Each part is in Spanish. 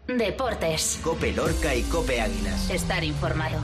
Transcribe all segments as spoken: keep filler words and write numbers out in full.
Deportes. COPE Lorca y COPE Águilas. Estar informado.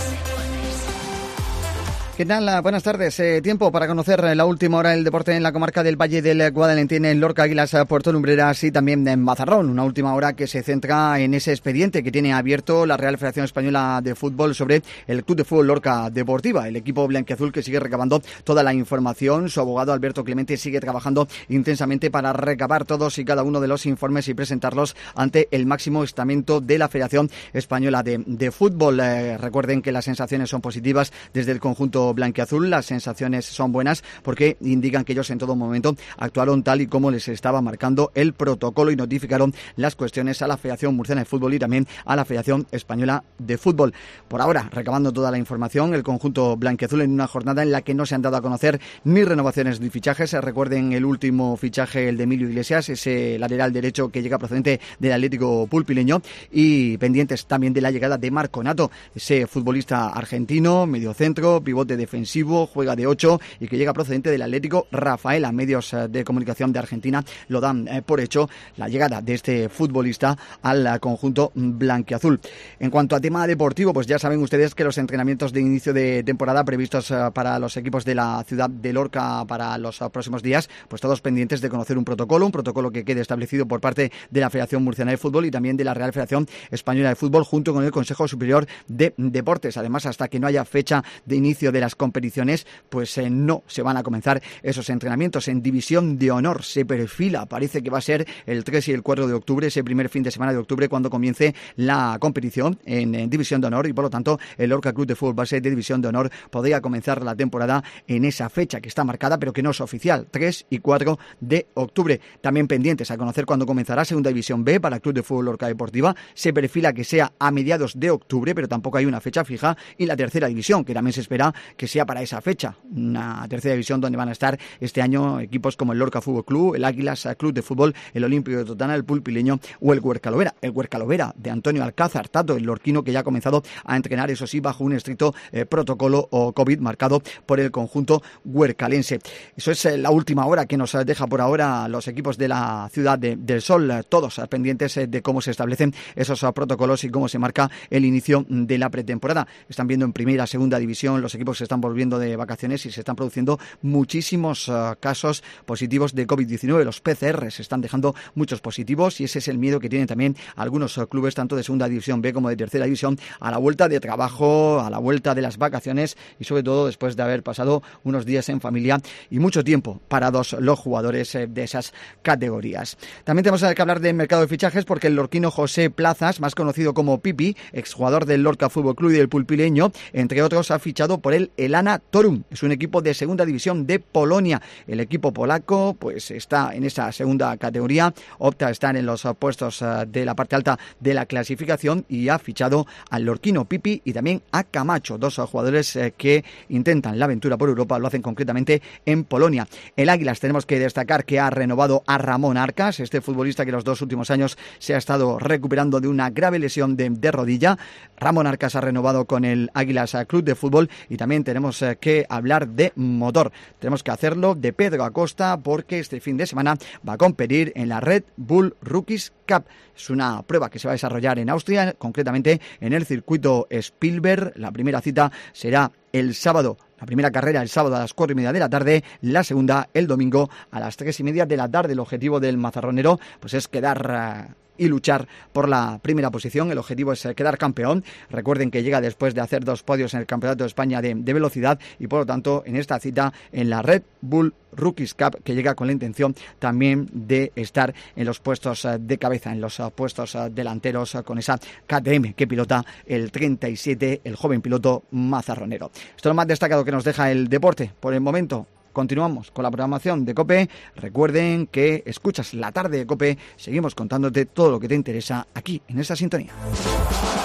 ¿Qué tal? Buenas tardes. Eh, tiempo para conocer la última hora del deporte en la comarca del Valle del Guadalentín, en Lorca, Águilas, Puerto Lumbreras y también en Mazarrón. Una última hora que se centra en ese expediente que tiene abierto la Real Federación Española de Fútbol sobre el Club de Fútbol Lorca Deportiva, el equipo blanquiazul que sigue recabando toda la información. Su abogado Alberto Clemente sigue trabajando intensamente para recabar todos y cada uno de los informes y presentarlos ante el máximo estamento de la Federación Española de, de Fútbol. Eh, recuerden que las sensaciones son positivas desde el conjunto blanquiazul. Las sensaciones son buenas porque indican que ellos en todo momento actuaron tal y como les estaba marcando el protocolo y notificaron las cuestiones a la Federación Murciana de Fútbol y también a la Federación Española de Fútbol. Por ahora, recabando toda la información, el conjunto blanquiazul en una jornada en la que no se han dado a conocer ni renovaciones ni fichajes. Recuerden el último fichaje, el de Emilio Iglesias, ese lateral derecho que llega procedente del Atlético Pulpileño, y pendientes también de la llegada de Marco Nato, ese futbolista argentino, mediocentro, pivote defensivo, juega de ocho y que llega procedente del Atlético Rafaela. Medios de comunicación de Argentina lo dan eh, por hecho, la llegada de este futbolista al conjunto blanquiazul. En cuanto a tema deportivo, pues ya saben ustedes que los entrenamientos de inicio de temporada previstos eh, para los equipos de la ciudad de Lorca para los uh, próximos días, pues todos pendientes de conocer un protocolo, un protocolo que quede establecido por parte de la Federación Murciana de Fútbol y también de la Real Federación Española de Fútbol junto con el Consejo Superior de Deportes. Además, hasta que no haya fecha de inicio de las competiciones, pues eh, no se van a comenzar esos entrenamientos. En División de Honor se perfila, parece que va a ser el tres y el cuatro de octubre, ese primer fin de semana de octubre, cuando comience la competición en, en División de Honor, y por lo tanto el Lorca Club de Fútbol Base de División de Honor podría comenzar la temporada en esa fecha que está marcada pero que no es oficial, tres y cuatro de octubre. También pendientes a conocer cuándo comenzará Segunda División B para el Club de Fútbol Lorca Deportiva. Se perfila que sea a mediados de octubre, pero tampoco hay una fecha fija, y la Tercera División, que también se espera que sea para esa fecha, una tercera división donde van a estar este año equipos como el Lorca Fútbol Club, el Águilas Club de Fútbol, el Olímpico de Totana, el Pulpileño o el Huercalovera. El Huercalovera de Antonio Alcázar Tato, el lorquino, que ya ha comenzado a entrenar, eso sí, bajo un estricto eh, protocolo o COVID marcado por el conjunto huercalense. Eso es eh, la última hora que nos deja por ahora los equipos de la Ciudad de, del Sol, eh, todos eh, pendientes eh, de cómo se establecen esos eh, protocolos y cómo se marca el inicio de la pretemporada. Están viendo en primera, segunda división, los equipos se están volviendo de vacaciones y se están produciendo muchísimos uh, casos positivos de COVID diecinueve. Los P C R se están dejando muchos positivos y ese es el miedo que tienen también algunos uh, clubes, tanto de segunda división B como de tercera división, a la vuelta de trabajo, a la vuelta de las vacaciones y sobre todo después de haber pasado unos días en familia y mucho tiempo parados los jugadores eh, de esas categorías. También tenemos que hablar del mercado de fichajes porque el lorquino José Plazas, más conocido como Pipi, exjugador del Lorca Fútbol Club y del Pulpileño, entre otros, ha fichado por el Elana Toruń. Es un equipo de segunda división de Polonia. El equipo polaco pues está en esa segunda categoría, opta a estar en los puestos de la parte alta de la clasificación y ha fichado al lorquino Pipi y también a Camacho, dos jugadores que intentan la aventura por Europa, lo hacen concretamente en Polonia. El Águilas, tenemos que destacar que ha renovado a Ramón Arcas, este futbolista que los dos últimos años se ha estado recuperando de una grave lesión de, de rodilla. Ramón Arcas ha renovado con el Águilas Club de Fútbol y también tenemos que hablar de motor. Tenemos que hacerlo de Pedro Acosta porque este fin de semana va a competir en la Red Bull Rookies Cup. Es una prueba que se va a desarrollar en Austria, concretamente en el circuito Spielberg. La primera cita será el sábado. La primera carrera el sábado a las cuatro y media de la tarde, la segunda el domingo a las tres y media de la tarde. El objetivo del mazarronero pues es quedar Uh, y luchar por la primera posición. El objetivo es quedar campeón. Recuerden que llega después de hacer dos podios en el Campeonato de España de, de velocidad y por lo tanto en esta cita en la Red Bull Rookies Cup, que llega con la intención también de estar en los puestos de cabeza, en los puestos delanteros con esa K T M que pilota el treinta y siete, el joven piloto mazarronero. Esto es lo más destacado que nos deja el deporte por el momento. Continuamos con la programación de COPE. Recuerden que escuchas la tarde de COPE. Seguimos contándote todo lo que te interesa aquí en esta sintonía.